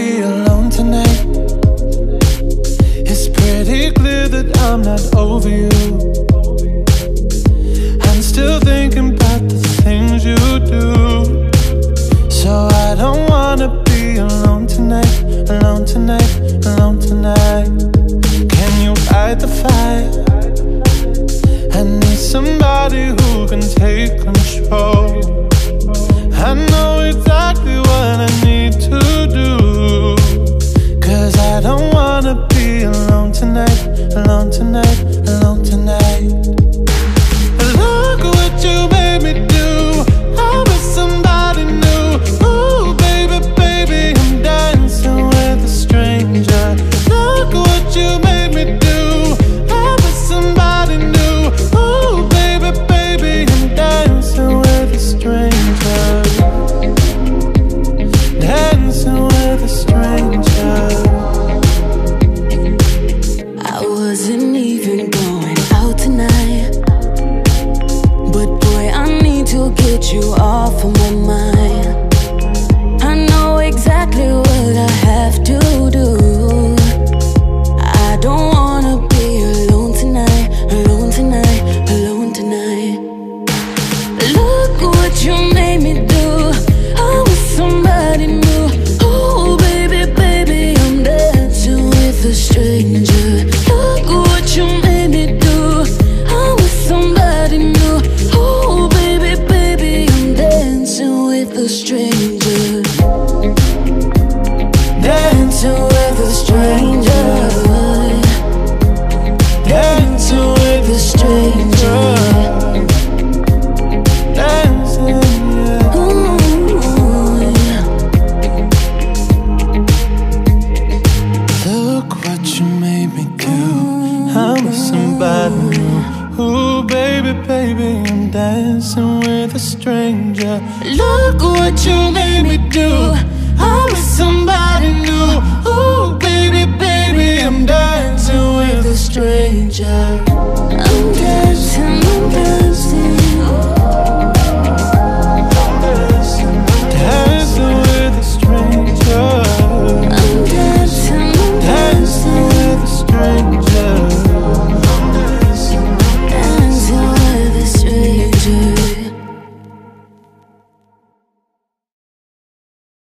be alone tonight. It's pretty clear that I'm not over you. I'm still thinking about the things you do. So I don't wanna be alone tonight, alone tonight, alone tonight. Can you fight the fire? I need somebody who can take control. I know exactly what I need to do, 'cause I don't wanna be alone tonight, alone tonight, alone tonight. Look what you made me do. I was somebody new. Ooh, baby, baby, I'm dancing with a stranger. Look what you made me do. I was somebody new. Ooh, baby, baby, I'm dancing with a stranger. Dancing with a stranger. I wasn't even going out tonight, but boy, I need to get you off of my mind. I know exactly what I have to do. I don't wanna be alone tonight, alone tonight, alone tonight. Look what you made me do. I was somebody new. Oh baby, baby, I'm dancing with a stranger. Look what you made me do. I was somebody new. Oh baby, baby, I'm dancing with a stranger. Dancing with a stranger. Dancing with a stranger. Dancing, yeah. Ooh, yeah. Look what you made me do. I'm with somebody new. Ooh, baby, baby, I'm dancing with a stranger. Look what you made me do. I'm with somebody new. Ooh, baby, baby, I'm dancing with a stranger.